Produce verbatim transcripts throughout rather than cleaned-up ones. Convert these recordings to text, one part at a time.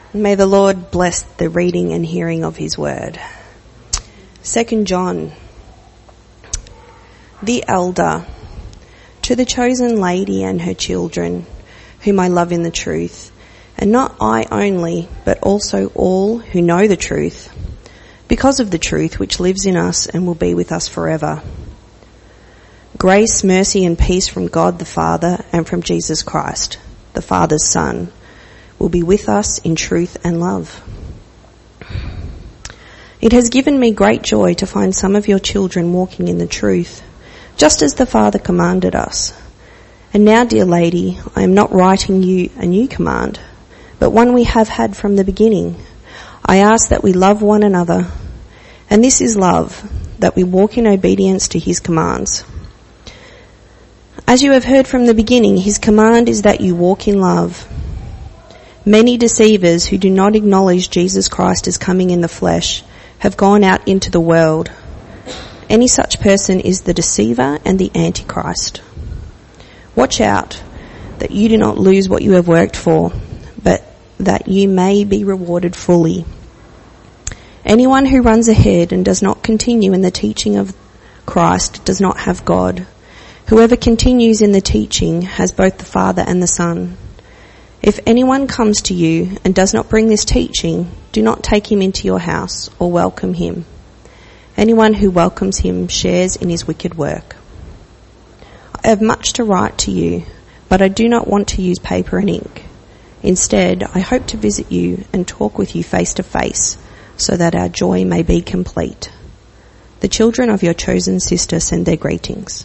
May the Lord bless the reading and hearing of his word. Second John. The elder, to the chosen lady and her children, whom I love in the truth, and not I only, but also all who know the truth, because of the truth which lives in us and will be with us forever. Grace, mercy and peace from God the Father and from Jesus Christ, the Father's Son, will be with us in truth and love. It has given me great joy to find some of your children walking in the truth, just as the Father commanded us. And now, dear lady, I am not writing you a new command, but one we have had from the beginning. I ask that we love one another, and this is love, that we walk in obedience to his commands. As you have heard from the beginning, his command is that you walk in love. Many deceivers who do not acknowledge Jesus Christ as coming in the flesh have gone out into the world. Any such person is the deceiver and the Antichrist. Watch out that you do not lose what you have worked for, but that you may be rewarded fully. Anyone who runs ahead and does not continue in the teaching of Christ does not have God. Whoever continues in the teaching has both the Father and the Son. If anyone comes to you and does not bring this teaching, do not take him into your house or welcome him. Anyone who welcomes him shares in his wicked work. I have much to write to you, but I do not want to use paper and ink. Instead, I hope to visit you and talk with you face to face, so that our joy may be complete. The children of your chosen sister send their greetings.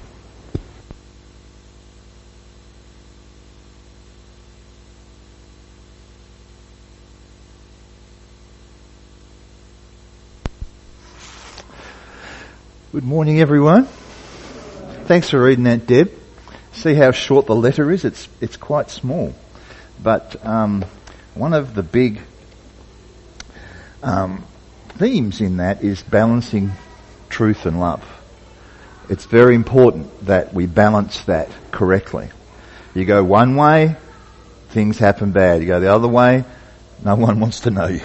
Good morning, everyone. Thanks for reading that, Deb. See how short the letter is? It's it's quite small. But um, one of the big um, themes in that is balancing truth and love. It's very important that we balance that correctly. You go one way, things happen bad. You go the other way, no one wants to know you.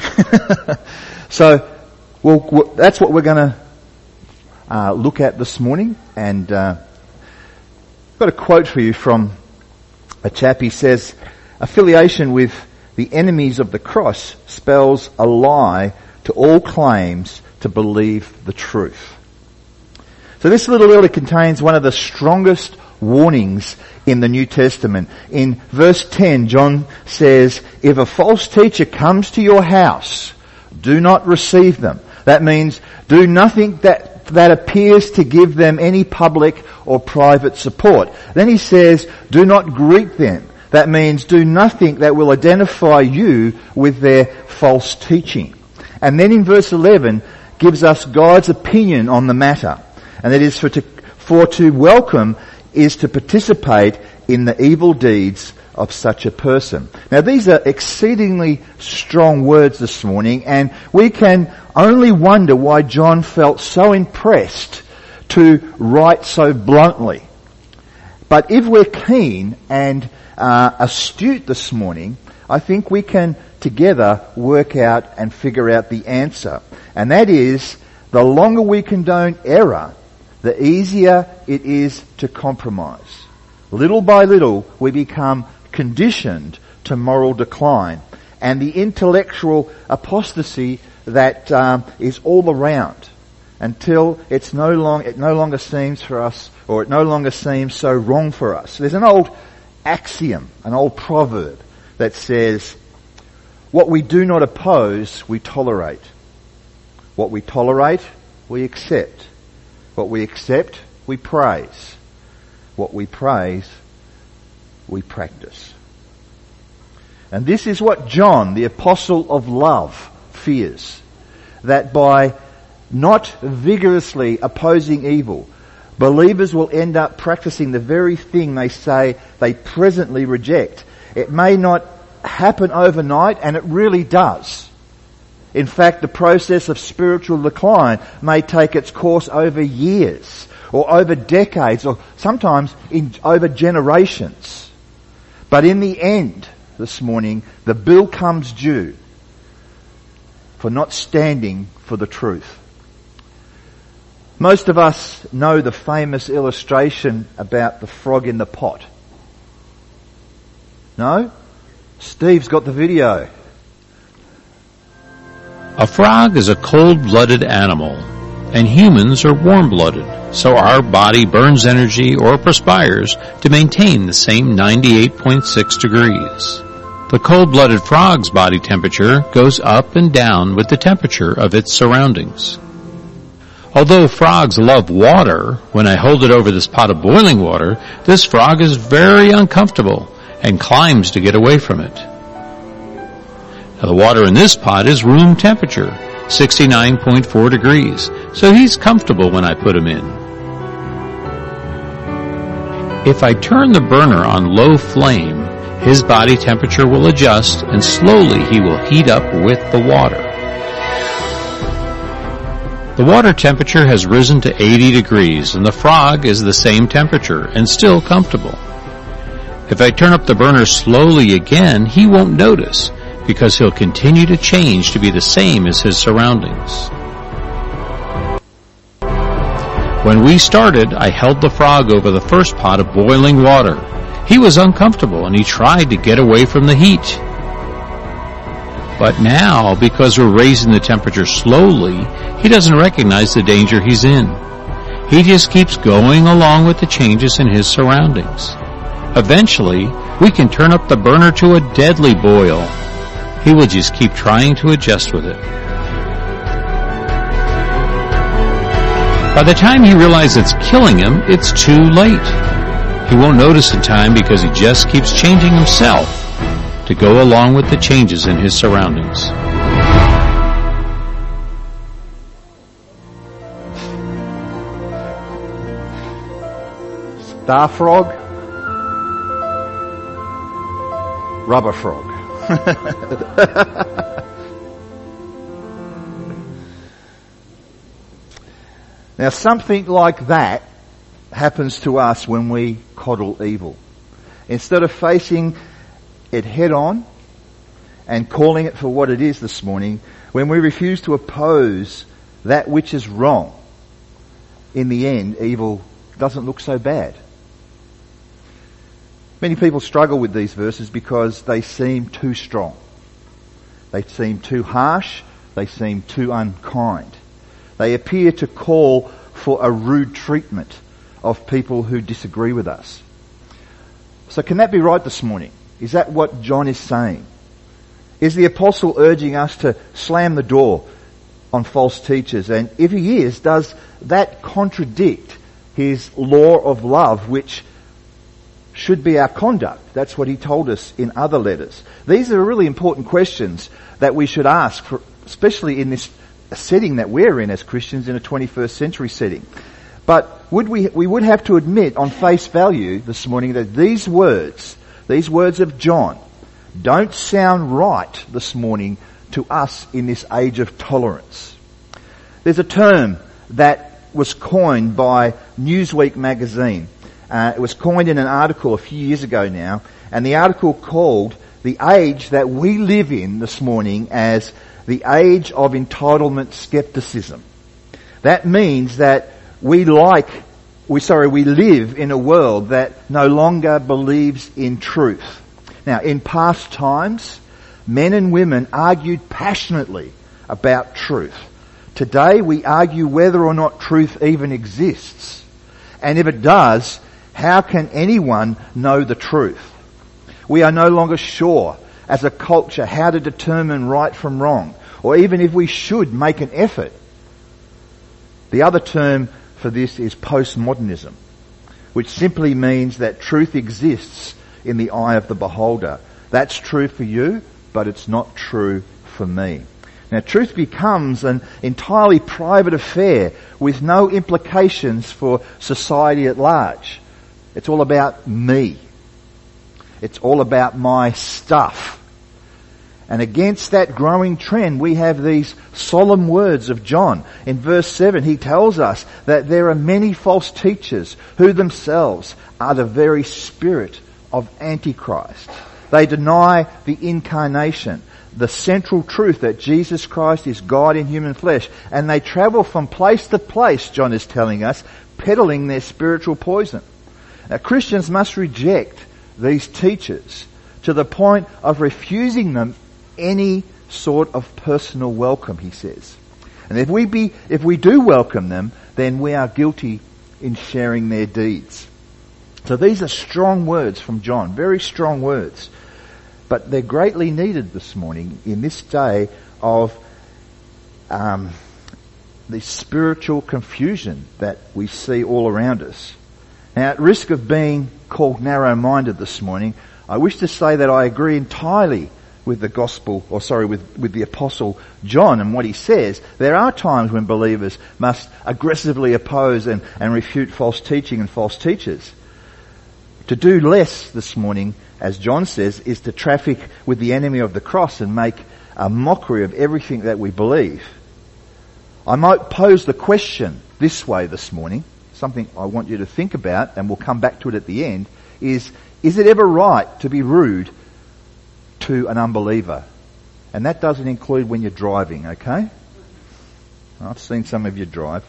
So, well, that's what we're going to Uh, look at this morning, and uh, I've got a quote for you from a chap. He says, affiliation with the enemies of the cross spells a lie to all claims to believe the truth. So this little letter contains one of the strongest warnings in the New Testament. In verse ten, John says, if a false teacher comes to your house, do not receive them. That means do nothing that that appears to give them any public or private support. Then he says, do not greet them. That means do nothing that will identify you with their false teaching. And then in verse eleven gives us God's opinion on the matter. And that is for to, for to welcome is to participate in the evil deeds of such a person. Now these are exceedingly strong words this morning, and we can only wonder why John felt so impressed to write so bluntly. But if we're keen and uh, astute this morning, I think we can together work out and figure out the answer. And that is, the longer we condone error, the easier it is to compromise. Little by little, we become conditioned to moral decline and the intellectual apostasy that um, is all around, until it's no long it no longer seems for us, or it no longer seems so wrong for us. There's an old axiom, an old proverb that says, what we do not oppose, we tolerate. What we tolerate, we accept. What we accept, we praise. What we praise, we practice. And this is what John, the apostle of love, fears. That by not vigorously opposing evil, believers will end up practicing the very thing they say they presently reject. It may not happen overnight, and it really does. In fact, the process of spiritual decline may take its course over years, or over decades, or sometimes in over generations. But in the end, this morning, the bill comes due for not standing for the truth. Most of us know the famous illustration about the frog in the pot. No? Steve's got the video. A frog is a cold-blooded animal, and humans are warm-blooded, so our body burns energy or perspires to maintain the same ninety-eight point six degrees. The cold-blooded frog's body temperature goes up and down with the temperature of its surroundings. Although frogs love water, when I hold it over this pot of boiling water, this frog is very uncomfortable and climbs to get away from it. Now, the water in this pot is room temperature, sixty-nine point four degrees, so he's comfortable when I put him in. If I turn the burner on low flame, his body temperature will adjust and slowly he will heat up with the water. The water temperature has risen to eighty degrees and the frog is the same temperature and still comfortable. If I turn up the burner slowly again, he won't notice because he'll continue to change to be the same as his surroundings. When we started, I held the frog over the first pot of boiling water. He was uncomfortable and he tried to get away from the heat. But now, because we're raising the temperature slowly, he doesn't recognize the danger he's in. He just keeps going along with the changes in his surroundings. Eventually, we can turn up the burner to a deadly boil. He will just keep trying to adjust with it. By the time he realizes it's killing him, it's too late. He won't notice in time because he just keeps changing himself to go along with the changes in his surroundings. Star frog, rubber frog. Now, something like that happens to us when we coddle evil. Instead of facing it head on and calling it for what it is this morning, when we refuse to oppose that which is wrong, in the end, evil doesn't look so bad. Many people struggle with these verses because they seem too strong. They seem too harsh. They seem too unkind. They appear to call for a rude treatment of people who disagree with us. So can that be right this morning? Is that what John is saying? Is the apostle urging us to slam the door on false teachers? And if he is, does that contradict his law of love, which should be our conduct? That's what he told us in other letters. These are really important questions that we should ask, for, especially in this setting that we're in as Christians, in a twenty-first century setting. But would we, we would have to admit on face value this morning that these words, these words of John, don't sound right this morning to us in this age of tolerance. There's a term that was coined by Newsweek magazine. Uh, it was coined in an article a few years ago now, and the article called the age that we live in this morning as the age of entitlement skepticism. That means that we like, we sorry, we live in a world that no longer believes in truth. Now, in past times, men and women argued passionately about truth. Today, we argue whether or not truth even exists. And if it does, how can anyone know the truth? We are no longer sure as a culture how to determine right from wrong, or even if we should make an effort. The other term for this is postmodernism, which simply means that truth exists in the eye of the beholder. That's true for you, but it's not true for me. Now, truth becomes an entirely private affair with no implications for society at large. It's all about me. It's all about my stuff. And against that growing trend, we have these solemn words of John. In verse seven, he tells us that there are many false teachers who themselves are the very spirit of Antichrist. They deny the incarnation, the central truth that Jesus Christ is God in human flesh. And they travel from place to place, John is telling us, peddling their spiritual poison. Now, Christians must reject these teachers to the point of refusing them any sort of personal welcome, he says. And if we be, if we do welcome them, then we are guilty in sharing their deeds. So these are strong words from John, very strong words. But they're greatly needed this morning in this day of um, the spiritual confusion that we see all around us. Now, at risk of being called narrow-minded this morning, I wish to say that I agree entirely with the gospel, or sorry, with, with the apostle John and what he says. There are times when believers must aggressively oppose and, and refute false teaching and false teachers. To do less this morning, as John says, is to traffic with the enemy of the cross and make a mockery of everything that we believe. I might pose the question this way this morning, something I want you to think about, and we'll come back to it at the end, is, is it ever right to be rude to an unbeliever? And that doesn't include when you're driving, okay? I've seen some of you drive.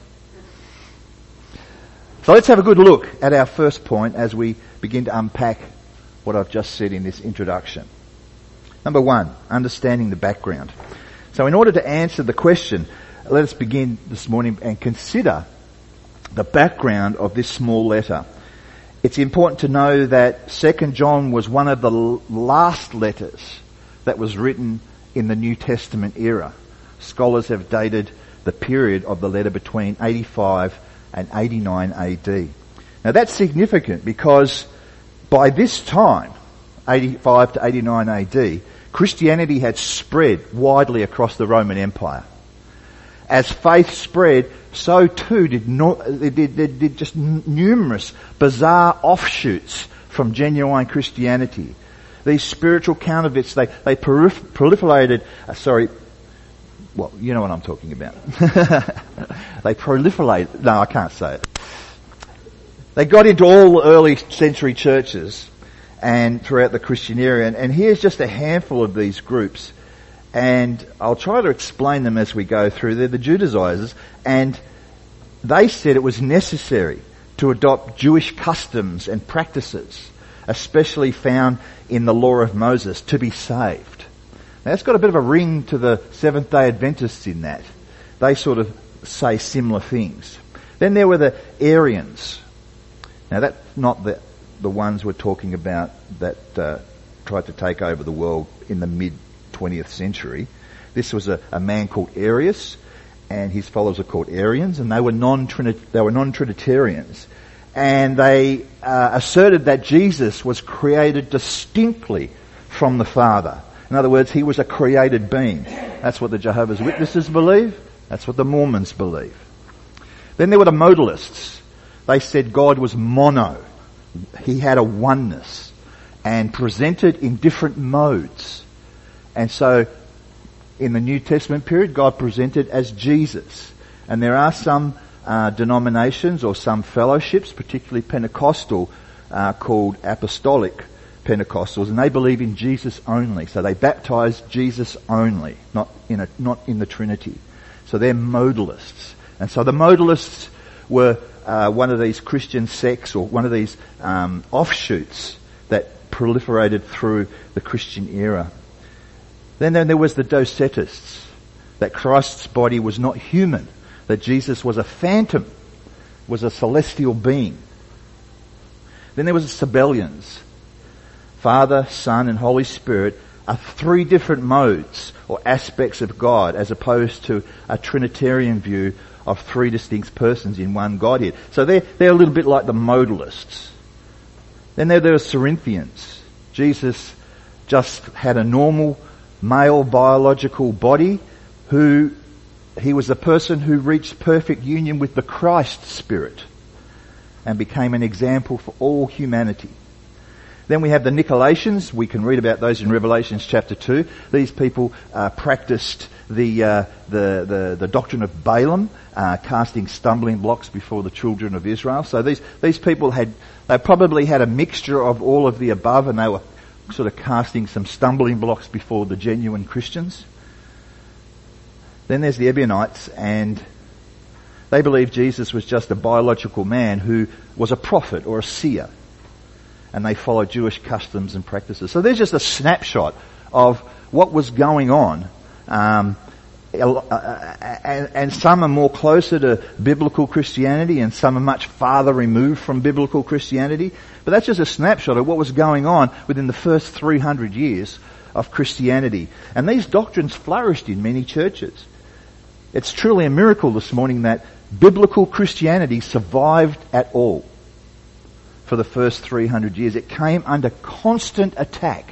So let's have a good look at our first point as we begin to unpack what I've just said in this introduction. Number one, understanding the background. So in order to answer the question, let us begin this morning and consider the background of this small letter. It's important to know that Second John was one of the last letters that was written in the New Testament era. Scholars have dated the period of the letter between eighty-five and eighty-nine A D. Now that's significant because by this time, eighty-five to eighty-nine A D, Christianity had spread widely across the Roman Empire. As faith spread, so too did, not, did, did, did just numerous bizarre offshoots from genuine Christianity. These spiritual counterfeits, they, they prolif- proliferated, uh, sorry, well, you know what I'm talking about. They proliferated, no, I can't say it. They got into all early century churches and throughout the Christian era, and, and here's just a handful of these groups. And I'll try to explain them as we go through. They're the Judaizers, and they said it was necessary to adopt Jewish customs and practices, especially found in the law of Moses, to be saved. Now that's got a bit of a ring to the Seventh-day Adventists in that. They sort of say similar things. Then there were the Arians. Now that's not the, the ones we're talking about that uh, tried to take over the world in the mid twentieth century. This was a, a man called Arius, and his followers are called Arians, and they were non-Trinit- they were non-Trinitarians. And they uh, asserted that Jesus was created distinctly from the Father. In other words, he was a created being. That's what the Jehovah's Witnesses believe. That's what the Mormons believe. Then there were the modalists. They said God was mono. He had a oneness and presented in different modes. And so, in the New Testament period, God presented as Jesus. And there are some uh, denominations or some fellowships, particularly Pentecostal, uh, called Apostolic Pentecostals, and they believe in Jesus only. So they baptize Jesus only, not in a, not in the Trinity. So they're modalists. And so the modalists were uh, one of these Christian sects or one of these um, offshoots that proliferated through the Christian era. Then, then there was the Docetists, that Christ's body was not human, that Jesus was a phantom, was a celestial being. Then there was the Sabellians. Father, Son, and Holy Spirit are three different modes or aspects of God, as opposed to a Trinitarian view of three distinct persons in one Godhead. So they're, they're a little bit like the modalists. Then there, there are Cerinthians. Jesus just had a normal male biological body, who he was the person who reached perfect union with the Christ Spirit and became an example for all humanity. Then we have the Nicolaitans. We can read about those in Revelation chapter two. These people uh, practiced the, uh, the the the doctrine of Balaam, uh, casting stumbling blocks before the children of Israel. So these these people had they probably had a mixture of all of the above, and they were sort of casting some stumbling blocks before the genuine Christians. Then there's the Ebionites, and they believe Jesus was just a biological man who was a prophet or a seer. And they followed Jewish customs and practices. So there's just a snapshot of what was going on. Um, and, and some are more closer to biblical Christianity, and some are much farther removed from biblical Christianity. But that's just a snapshot of what was going on within the first three hundred years of Christianity. And these doctrines flourished in many churches. It's truly a miracle this morning that biblical Christianity survived at all for the first three hundred years. It came under constant attack.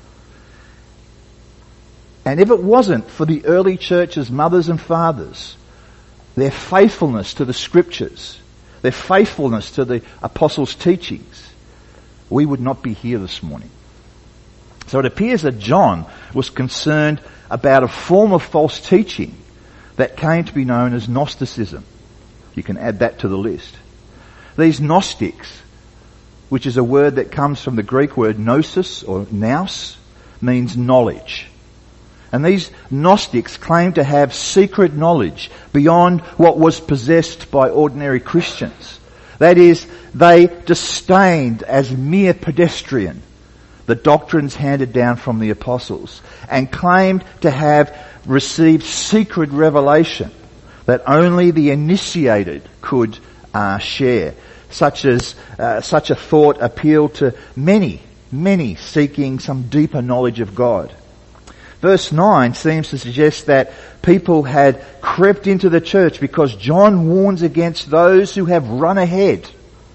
And if it wasn't for the early church's mothers and fathers, their faithfulness to the scriptures, their faithfulness to the apostles' teachings, we would not be here this morning. So it appears that John was concerned about a form of false teaching that came to be known as Gnosticism. You can add that to the list. These Gnostics, which is a word that comes from the Greek word gnosis or nous, means knowledge. And these Gnostics claimed to have secret knowledge beyond what was possessed by ordinary Christians. That is, they disdained as mere pedestrian the doctrines handed down from the apostles and claimed to have received secret revelation that only the initiated could uh, share. Such as uh, such a thought appealed to many, many seeking some deeper knowledge of God. Verse nine seems to suggest that people had crept into the church because John warns against those who have run ahead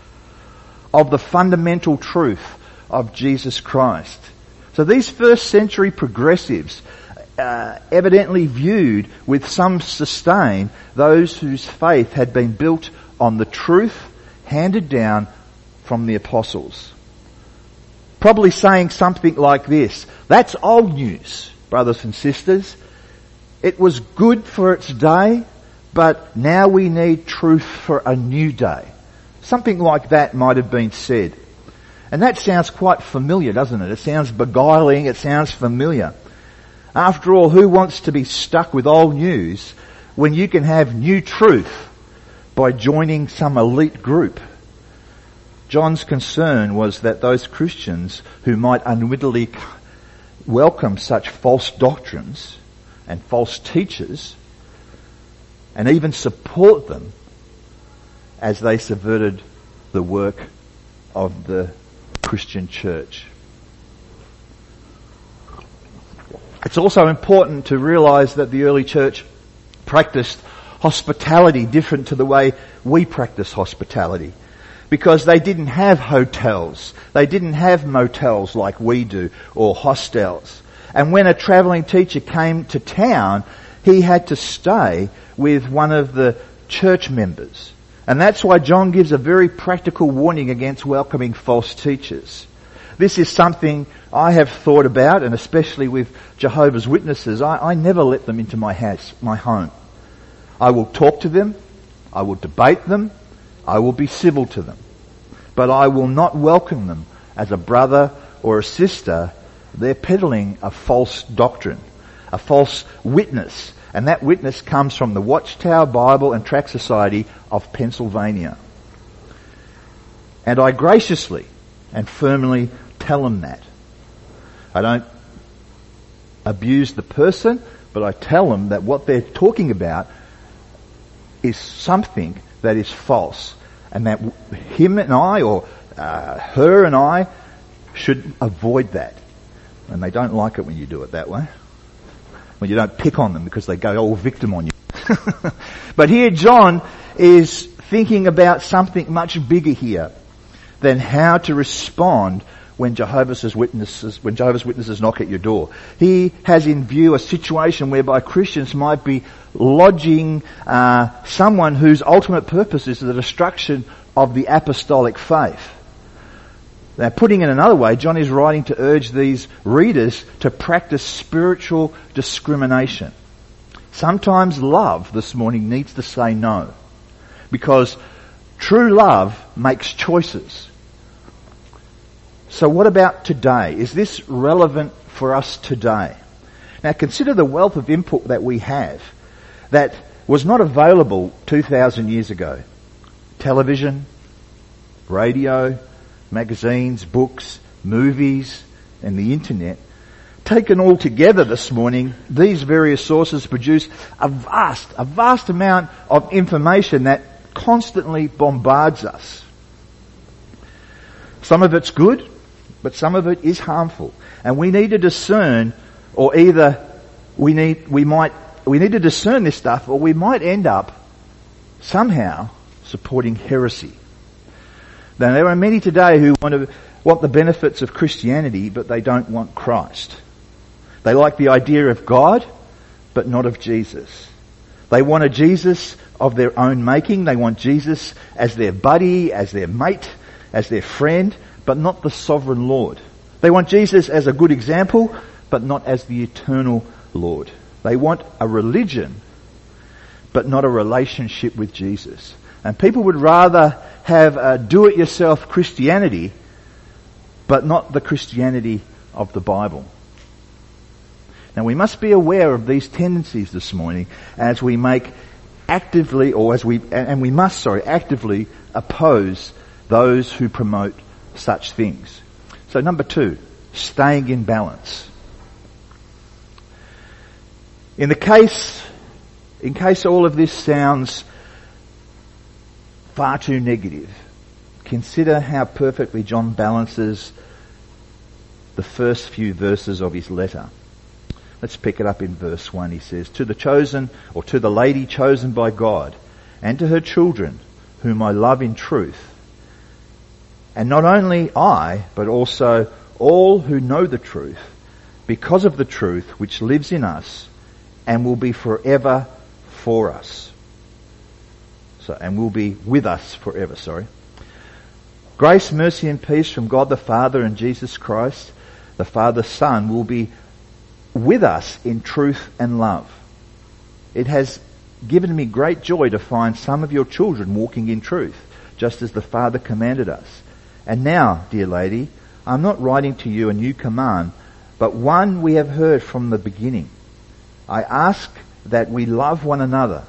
of the fundamental truth of Jesus Christ. So these first century progressives uh, evidently viewed with some disdain those whose faith had been built on the truth handed down from the apostles. Probably saying something like this: that's old news, brothers and sisters. It was good for its day, but now we need truth for a new day. Something like that might have been said. And that sounds quite familiar, doesn't it? It sounds beguiling, it sounds familiar. After all, who wants to be stuck with old news when you can have new truth by joining some elite group? John's concern was that those Christians who might unwittingly welcome such false doctrines and false teachers and even support them as they subverted the work of the Christian church. It's also important to realize that the early church practiced hospitality different to the way we practice hospitality, because they didn't have hotels, they didn't have motels like we do, or hostels. And when a travelling teacher came to town, he had to stay with one of the church members. And that's why John gives a very practical warning against welcoming false teachers. This is something I have thought about, and especially with Jehovah's Witnesses, I, I never let them into my house, my home. I will talk to them, I will debate them, I will be civil to them. But I will not welcome them as a brother or a sister. They're peddling a false doctrine, a false witness. And that witness comes from the Watchtower Bible and Tract Society of Pennsylvania. And I graciously and firmly tell them that. I don't abuse the person, but I tell them that what they're talking about is something that is false, and that him and I, or uh, her and I, should avoid that. And they don't like it when you do it that way. When you don't pick on them because they go all victim on you. But here John is thinking about something much bigger here than how to respond when Jehovah's Witnesses, when Jehovah's Witnesses knock at your door. He has in view a situation whereby Christians might be lodging uh, someone whose ultimate purpose is the destruction of the apostolic faith. Now, putting it another way, John is writing to urge these readers to practice spiritual discrimination. Sometimes love this morning needs to say no, because true love makes choices. So what about today? Is this relevant for us today? Now consider the wealth of input that we have that was not available two thousand years ago. Television, radio, magazines, books, movies, and the internet. Taken all together this morning, these various sources produce a vast, a vast amount of information that constantly bombards us. Some of it's good, but some of it is harmful. And we need to discern, or either we need, we might, we need to discern this stuff, or we might end up somehow supporting heresy. Now there are many today who want to, want the benefits of Christianity, but they don't want Christ. They like the idea of God, but not of Jesus. They want a Jesus of their own making. They want Jesus as their buddy, as their mate, as their friend, but not the sovereign Lord. They want Jesus as a good example, but not as the eternal Lord. They want a religion, but not a relationship with Jesus. And people would rather have a do-it-yourself Christianity, but not the Christianity of the Bible. Now we must be aware of these tendencies this morning as we make actively, or as we, and we must, sorry, actively oppose those who promote such things. So number two, staying in balance. In the case, in case all of this sounds far too negative, consider how perfectly John balances the first few verses of his letter. Let's pick it up in verse one. He says, "To the chosen, or to the lady chosen by God, and to her children, whom I love in truth. And not only I, but also all who know the truth, because of the truth which lives in us, and will be forever for us." So, and will be with us forever, sorry. Grace, mercy and peace from God the Father and Jesus Christ, the Father Son, will be with us in truth and love. It has given me great joy to find some of your children walking in truth, just as the Father commanded us. And now, dear lady, I'm not writing to you a new command, but one we have heard from the beginning. I ask that we love one another.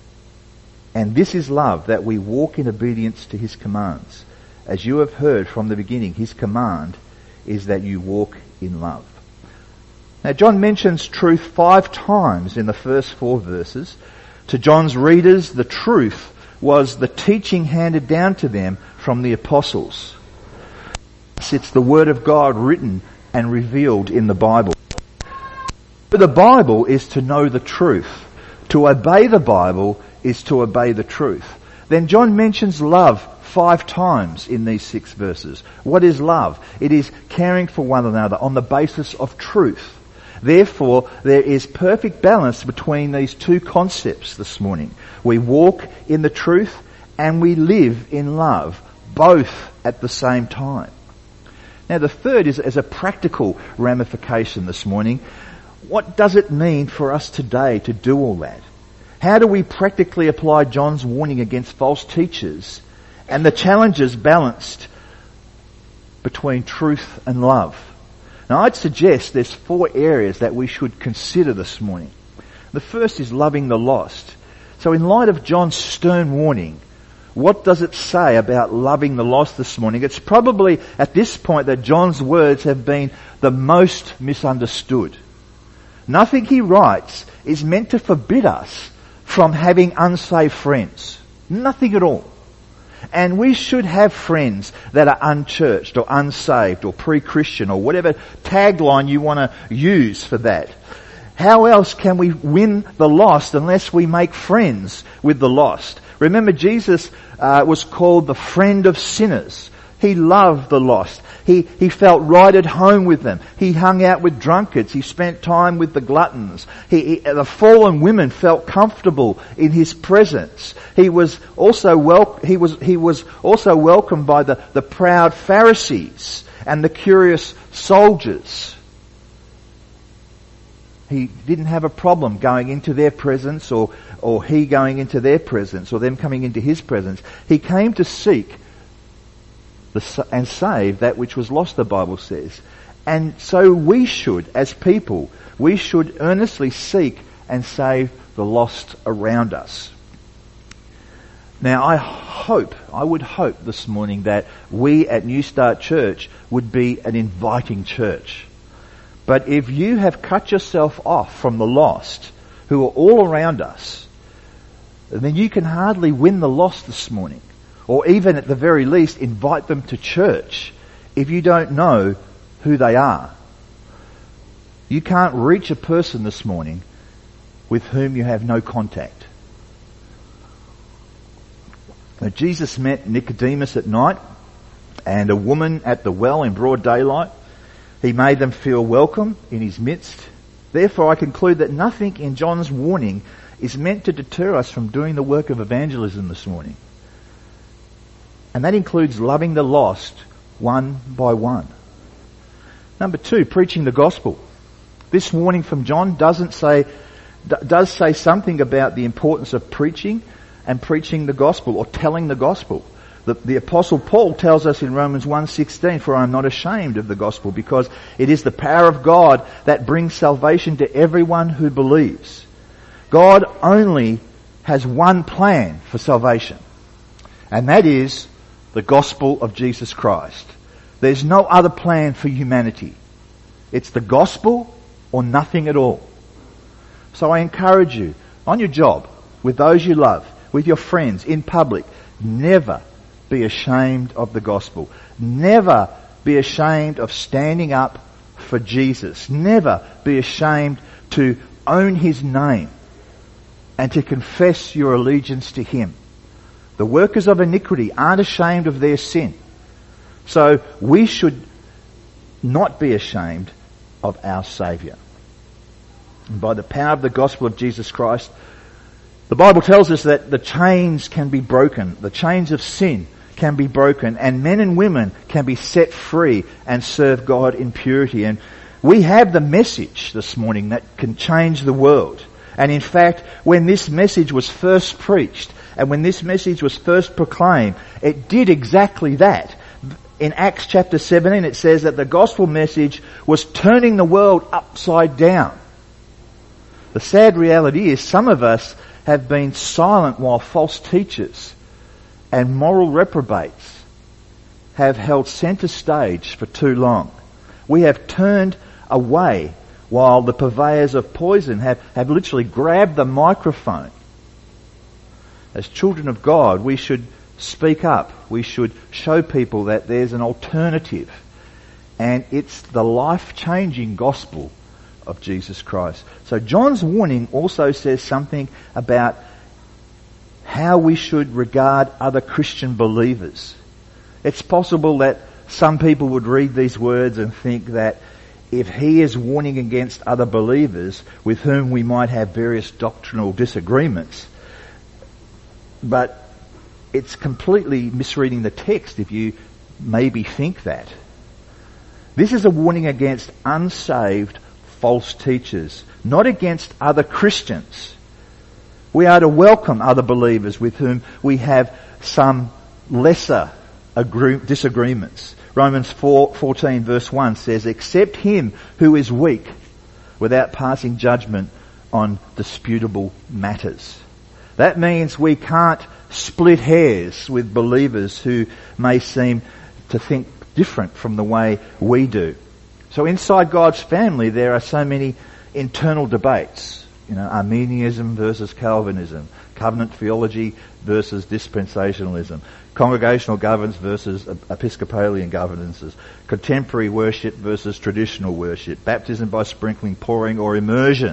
And this is love, that we walk in obedience to his commands. As you have heard from the beginning, his command is that you walk in love. Now John mentions truth five times in the first four verses. To John's readers, the truth was the teaching handed down to them from the apostles. It's the word of God written and revealed in the Bible. But the Bible is to know the truth. To obey the Bible is to obey the truth. Then John mentions love five times in these six verses. What is love? It is caring for one another on the basis of truth. Therefore, there is perfect balance between these two concepts this morning. We walk in the truth and we live in love, both at the same time. Now the third is as a practical ramification this morning. What does it mean for us today to do all that? How do we practically apply John's warning against false teachers and the challenges balanced between truth and love? Now I'd suggest there's four areas that we should consider this morning. The first is loving the lost. So in light of John's stern warning, what does it say about loving the lost this morning? It's probably at this point that John's words have been the most misunderstood. Nothing he writes is meant to forbid us from having unsaved friends. Nothing at all. And we should have friends that are unchurched or unsaved or pre-Christian or whatever tagline you want to use for that. How else can we win the lost unless we make friends with the lost? Remember, Jesus uh, was called the friend of sinners. He loved the lost. He, he felt right at home with them. He hung out with drunkards. He spent time with the gluttons. He, he, the fallen women felt comfortable in his presence. He was also wel- he was he was also welcomed by the, the proud Pharisees and the curious soldiers. He didn't have a problem going into their presence or or he going into their presence or them coming into his presence. He came to seek the, and save that which was lost, the Bible says. And so we should, as people, we should earnestly seek and save the lost around us. Now I hope, I would hope this morning that we at New Start Church would be an inviting church. But if you have cut yourself off from the lost, who are all around us, then you can hardly win the lost this morning. Or even at the very least invite them to church if you don't know who they are. You can't reach a person this morning with whom you have no contact. Now, Jesus met Nicodemus at night and a woman at the well in broad daylight. He made them feel welcome in his midst. Therefore, I conclude that nothing in John's warning is meant to deter us from doing the work of evangelism this morning. And that includes loving the lost one by one. Number two, preaching the gospel. This warning from John doesn't say, does say something about the importance of preaching and preaching the gospel or telling the gospel. The, the Apostle Paul tells us in Romans one sixteen, for I am not ashamed of the gospel because it is the power of God that brings salvation to everyone who believes. God only has one plan for salvation, and that is the gospel of Jesus Christ. There's no other plan for humanity. It's the gospel or nothing at all. So I encourage you, on your job, with those you love, with your friends, in public, never be ashamed of the gospel. Never be ashamed of standing up for Jesus. Never be ashamed to own his name and to confess your allegiance to him. The workers of iniquity aren't ashamed of their sin. So we should not be ashamed of our Saviour. And by the power of the gospel of Jesus Christ, the Bible tells us that the chains can be broken. The chains of sin can be broken, and men and women can be set free and serve God in purity. And we have the message this morning that can change the world. And in fact, when this message was first preached and when this message was first proclaimed, it did exactly that. In Acts chapter seventeen, it says that the gospel message was turning the world upside down. The sad reality is some of us have been silent while false teachers and moral reprobates have held centre stage for too long. We have turned away while the purveyors of poison have, have literally grabbed the microphone. As children of God, we should speak up. We should show people that there's an alternative. And it's the life-changing gospel of Jesus Christ. So John's warning also says something about how we should regard other Christian believers. It's possible that some people would read these words and think that if he is warning against other believers with whom we might have various doctrinal disagreements, but it's completely misreading the text if you maybe think that. This is a warning against unsaved false teachers, not against other Christians. We are to welcome other believers with whom we have some lesser agree- disagreements. Romans four fourteen verse one says, accept him who is weak without passing judgment on disputable matters. That means we can't split hairs with believers who may seem to think different from the way we do. So inside God's family there are so many internal debates. You know, Arminianism versus Calvinism, covenant theology versus dispensationalism, congregational governance versus Episcopalian governances, contemporary worship versus traditional worship, baptism by sprinkling, pouring or immersion.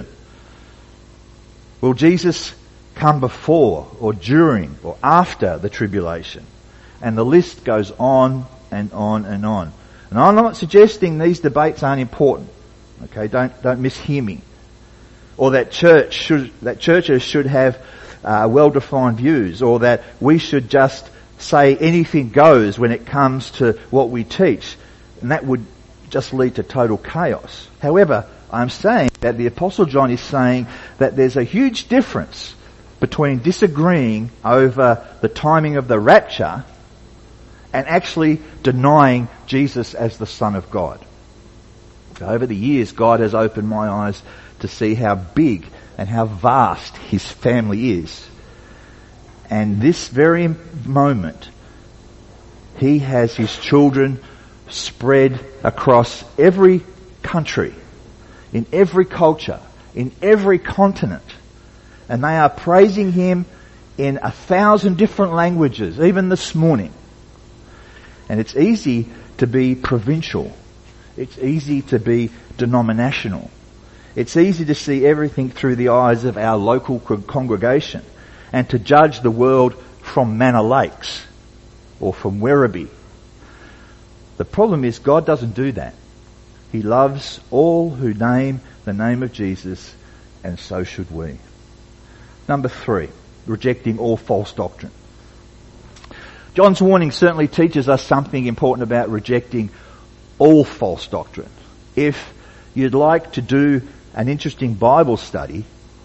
Will Jesus come before or during or after the tribulation? And the list goes on and on and on. And I'm not suggesting these debates aren't important. Okay, don't don't mishear me. Or that church should that churches should have uh, well-defined views, or that we should just say anything goes when it comes to what we teach, and that would just lead to total chaos. However, I'm saying that the Apostle John is saying that there's a huge difference between disagreeing over the timing of the rapture and actually denying Jesus as the Son of God. Over the years, God has opened my eyes to see how big and how vast his family is. And this very moment, he has his children spread across every country, in every culture, in every continent. And they are praising him in a thousand different languages, even this morning. And it's easy to be provincial. It's easy to be denominational. It's easy to see everything through the eyes of our local congregation and to judge the world from Manor Lakes or from Werribee. The problem is God doesn't do that. He loves all who name the name of Jesus, and so should we. Number three, rejecting all false doctrine. John's warning certainly teaches us something important about rejecting all false doctrine. If you'd like to do an interesting Bible study,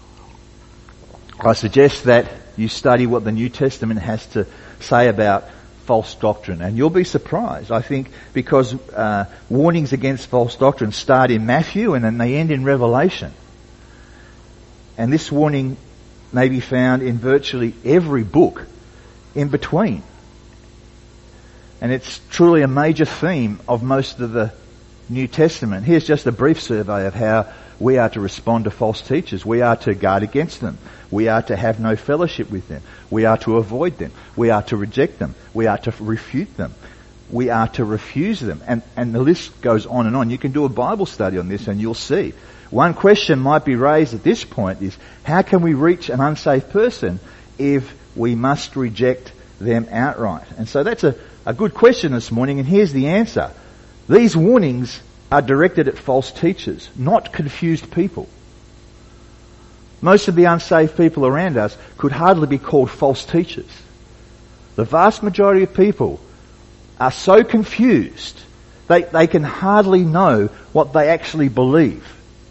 I suggest that you study what the New Testament has to say about false doctrine. And you'll be surprised, I think, because uh, warnings against false doctrine start in Matthew and then they end in Revelation. And this warning may be found in virtually every book in between. And it's truly a major theme of most of the New Testament. Here's just a brief survey of how we are to respond to false teachers. We are to guard against them. We are to have no fellowship with them. We are to avoid them. We are to reject them. We are to refute them. We are to refuse them. And, and the list goes on and on. You can do a Bible study on this and you'll see. One question might be raised at this point is, how can we reach an unsafe person if we must reject them outright? And so that's a, a good question this morning, and here's the answer. These warnings are directed at false teachers, not confused people. Most of the unsafe people around us could hardly be called false teachers. The vast majority of people are so confused, they, they can hardly know what they actually believe,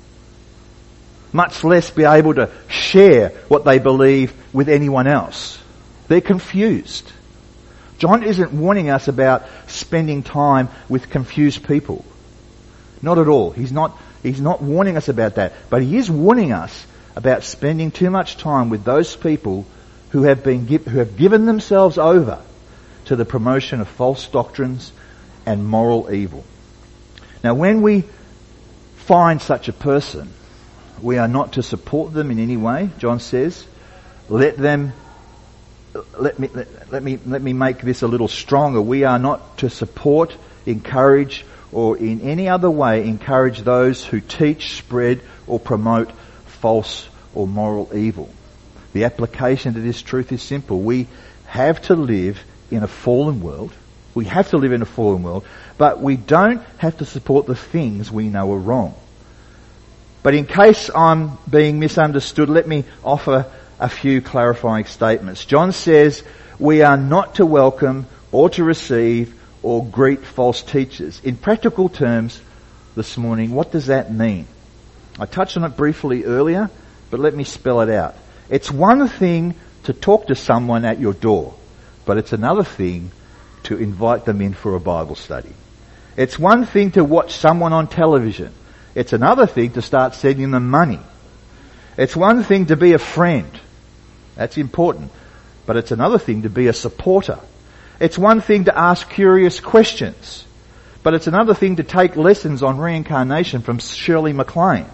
much less be able to share what they believe with anyone else. They're confused. John isn't warning us about spending time with confused people. Not at all. He's not, he's not warning us about that. But he is warning us about spending too much time with those people who have been, who have given themselves over to the promotion of false doctrines and moral evil. Now, when we find such a person, we are not to support them in any way. John says, let them, let me, let, let me, let me make this a little stronger. We are not to support, encourage, or in any other way encourage those who teach, spread, or promote false or moral evil. The application to this truth is simple. We have to live in a fallen world. We have to live in a fallen world, but we don't have to support the things we know are wrong. But in case I'm being misunderstood, let me offer a few clarifying statements. John says we are not to welcome or to receive or greet false teachers. In practical terms this morning, what does that mean? I touched on it briefly earlier, but let me spell it out. It's one thing to talk to someone at your door, but it's another thing to invite them in for a Bible study. It's one thing to watch someone on television. It's another thing to start sending them money. It's one thing to be a friend. That's important. But it's another thing to be a supporter. It's one thing to ask curious questions. But it's another thing to take lessons on reincarnation from Shirley MacLaine.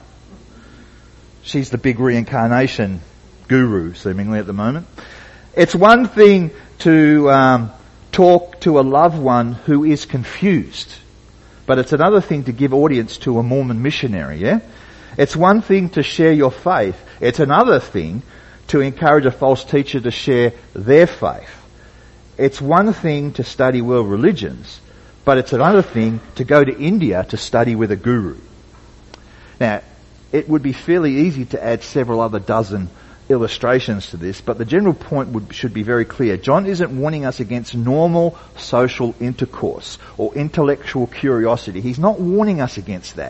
She's the big reincarnation guru, seemingly, at the moment. It's one thing to um, talk to a loved one who is confused. But it's another thing to give audience to a Mormon missionary, yeah? It's one thing to share your faith. It's another thing to encourage a false teacher to share their faith. It's one thing to study world religions, but it's another thing to go to India to study with a guru. Now, it would be fairly easy to add several other dozen illustrations to this, but the general point would, should be very clear. John isn't warning us against normal social intercourse or intellectual curiosity. He's not warning us against that.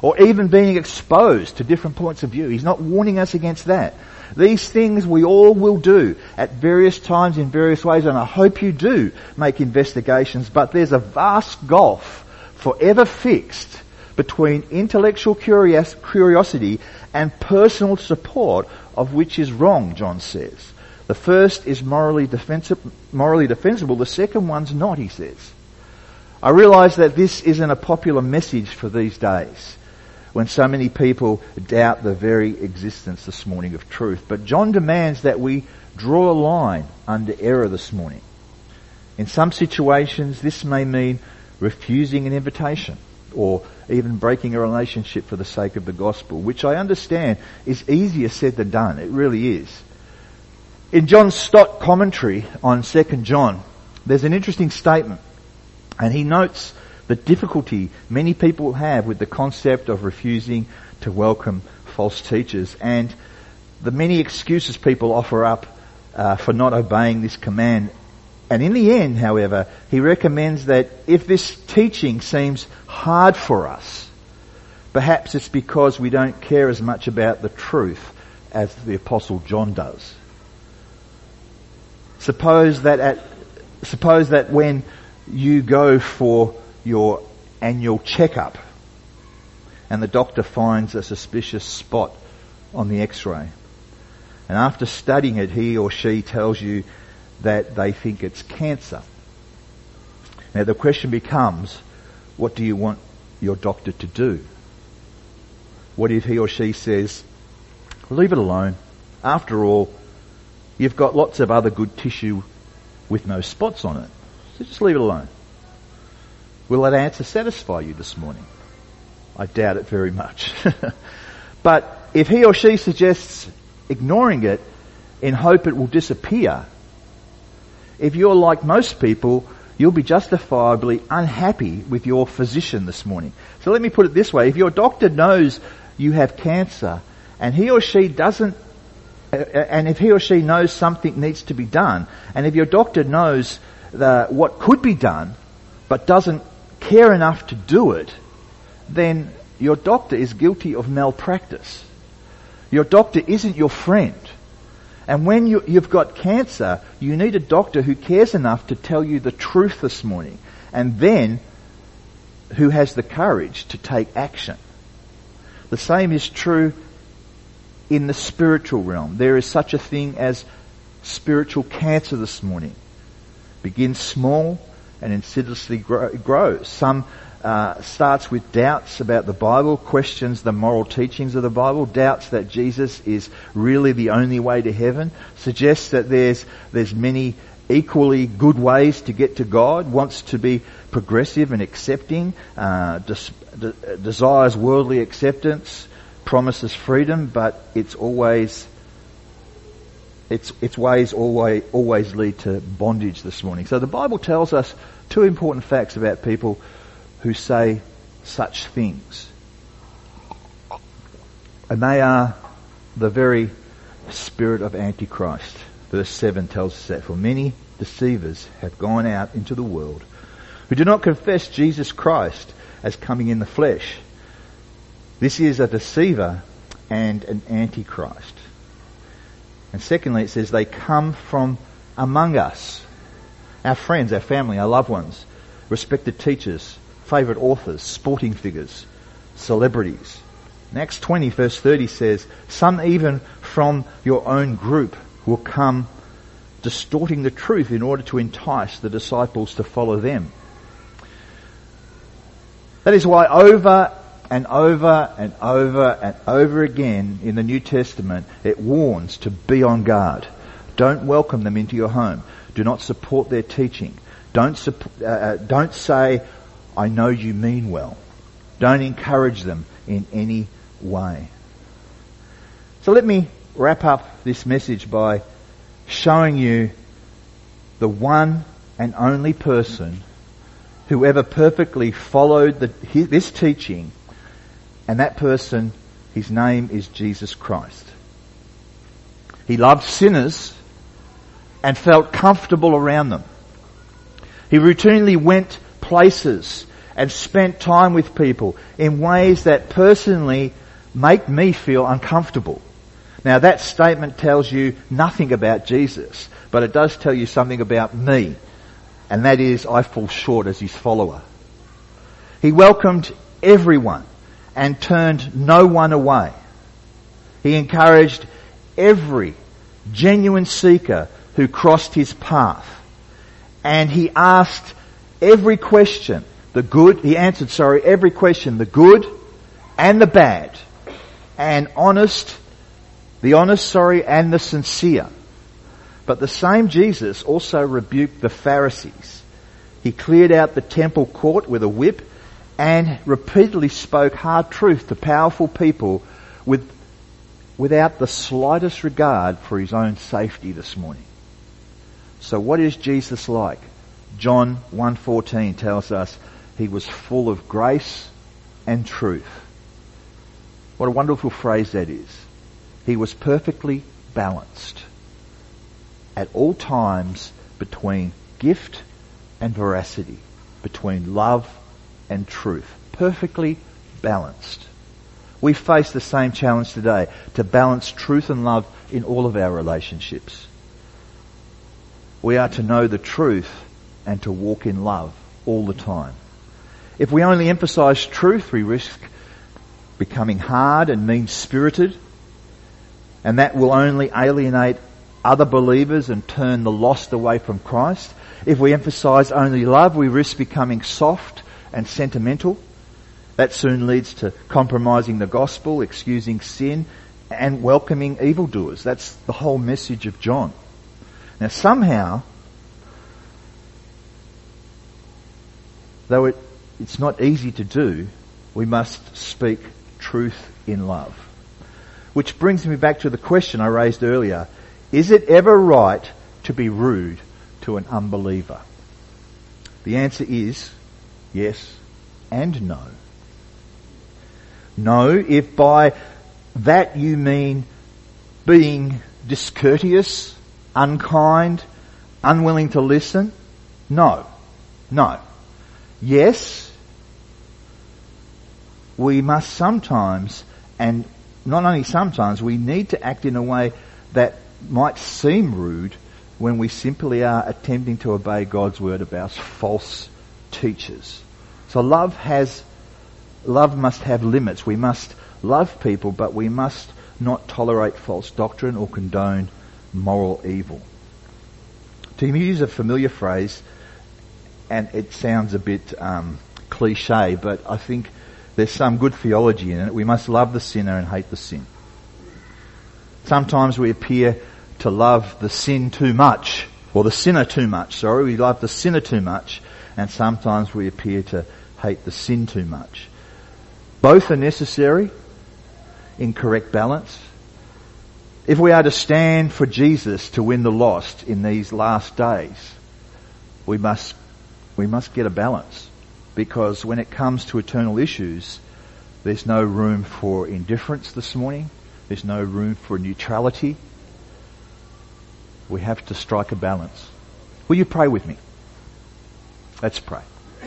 or even being exposed to different points of view. He's not warning us against that. These things we all will do at various times in various ways, and I hope you do make investigations, but there's a vast gulf forever fixed between intellectual curios- curiosity and personal support of which is wrong, John says. The first is morally defensible, morally defensible, the second one's not, he says. I realise that this isn't a popular message for these days, when so many people doubt the very existence this morning of truth. But John demands that we draw a line under error this morning. In some situations, this may mean refusing an invitation or even breaking a relationship for the sake of the gospel, which I understand is easier said than done. It really is. In John Stott commentary on Second John, there's an interesting statement, and he notes the difficulty many people have with the concept of refusing to welcome false teachers and the many excuses people offer up uh, for not obeying this command. And in the end, however, he recommends that if this teaching seems hard for us, perhaps it's because we don't care as much about the truth as the Apostle John does. Suppose that at, suppose that when you go for your annual checkup and the doctor finds a suspicious spot on the x-ray, and after studying it he or she tells you that they think it's cancer. Now the question becomes, what do you want your doctor to do? What if he or she says, leave it alone. After all, you've got lots of other good tissue with no spots on it. So just leave it alone. Will that answer satisfy you this morning? I doubt it very much. But if he or she suggests ignoring it in hope it will disappear, if you're like most people, you'll be justifiably unhappy with your physician this morning. So let me put it this way. If your doctor knows you have cancer and he or she doesn't, and if he or she knows something needs to be done, and if your doctor knows the, what could be done but doesn't care enough to do it, then your doctor is guilty of malpractice. Your doctor isn't your friend. And when you, you've got cancer, you need a doctor who cares enough to tell you the truth this morning, and then who has the courage to take action. The same is true in the spiritual realm. There is such a thing as spiritual cancer this morning. Begins small and insidiously grow, grows. Some uh, starts with doubts about the Bible, questions the moral teachings of the Bible, doubts that Jesus is really the only way to heaven, suggests that there's there's many equally good ways to get to God, wants to be progressive and accepting, uh, des- de- desires worldly acceptance, promises freedom, but it's always its its ways always always lead to bondage this morning. So the Bible tells us two important facts about people who say such things. And they are the very spirit of Antichrist. Verse seven tells us that, for many deceivers have gone out into the world who do not confess Jesus Christ as coming in the flesh. This is a deceiver and an Antichrist. And secondly, it says they come from among us. Our friends, our family, our loved ones, respected teachers, favourite authors, sporting figures, celebrities. In Acts twenty verse thirty says, some even from your own group will come distorting the truth in order to entice the disciples to follow them. That is why over and over and over and over again in the New Testament it warns to be on guard. Don't welcome them into your home. Do not support their teaching. Don't supp- uh, don't say, I know you mean well. Don't encourage them in any way. So let me wrap up this message by showing you the one and only person who ever perfectly followed the, his, this teaching, and that person, his name is Jesus Christ. He loved sinners and felt comfortable around them. He routinely went places and spent time with people in ways that personally make me feel uncomfortable. Now that statement tells you nothing about Jesus, but it does tell you something about me, and that is I fall short as his follower. He welcomed everyone and turned no one away. He encouraged every genuine seeker who crossed his path. And he asked every question, the good, he answered, sorry, every question, the good and the bad, and honest, the honest, sorry, and the sincere. But the same Jesus also rebuked the Pharisees. He cleared out the temple court with a whip and repeatedly spoke hard truth to powerful people with, without the slightest regard for his own safety this morning. So what is Jesus like? John one fourteen tells us he was full of grace and truth. What a wonderful phrase that is. He was perfectly balanced at all times between gift and veracity, between love and truth. Perfectly balanced. We face the same challenge today, to balance truth and love in all of our relationships. We are to know the truth and to walk in love all the time. If we only emphasise truth, we risk becoming hard and mean-spirited, and that will only alienate other believers and turn the lost away from Christ. If we emphasise only love, we risk becoming soft and sentimental. That soon leads to compromising the gospel, excusing sin, and welcoming evildoers. That's the whole message of John. Now somehow, though it, it's not easy to do, we must speak truth in love. Which brings me back to the question I raised earlier. Is it ever right to be rude to an unbeliever? The answer is yes and no. No, if by that you mean being discourteous, unkind, unwilling to listen, no, no. Yes, we must sometimes, and not only sometimes, we need to act in a way that might seem rude when we simply are attempting to obey God's word about false teachers. So love has, love must have limits. We must love people, but we must not tolerate false doctrine or condone moral evil. To use a familiar phrase, and it sounds a bit um, cliche, but I think there's some good theology in it. We must love the sinner and hate the sin. Sometimes we appear to love the sin too much, or the sinner too much, sorry. We love the sinner too much, and sometimes we appear to hate the sin too much. Both are necessary in correct balance. If we are to stand for Jesus to win the lost in these last days, we must we must get a balance, because when it comes to eternal issues, there's no room for indifference this morning. There's no room for neutrality. We have to strike a balance. Will you pray with me? Let's pray.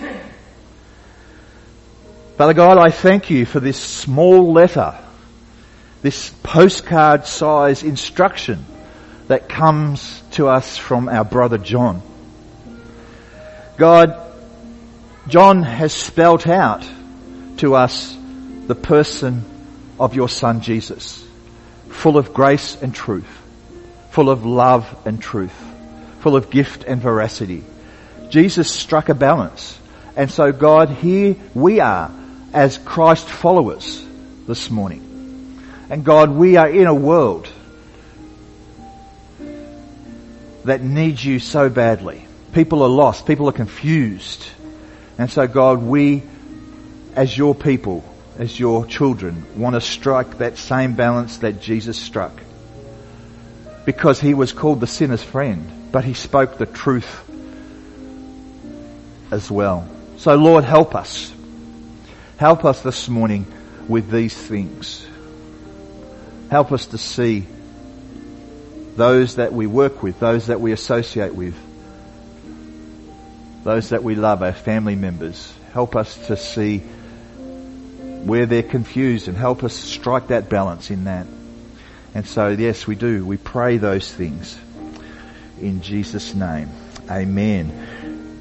Father God, I thank you for this small letter, this postcard-size instruction that comes to us from our brother John. God, John has spelt out to us the person of your Son Jesus, full of grace and truth, full of love and truth, full of gift and veracity. Jesus struck a balance. And so God, here we are as Christ followers this morning. And God, we are in a world that needs you so badly. People are lost. People are confused. And so God, we as your people, as your children, want to strike that same balance that Jesus struck. Because he was called the sinner's friend, but he spoke the truth as well. So Lord, help us. Help us this morning with these things. Help us to see those that we work with, those that we associate with, those that we love, our family members. Help us to see where they're confused and help us strike that balance in that. And so, yes, we do. We pray those things in Jesus' name. Amen.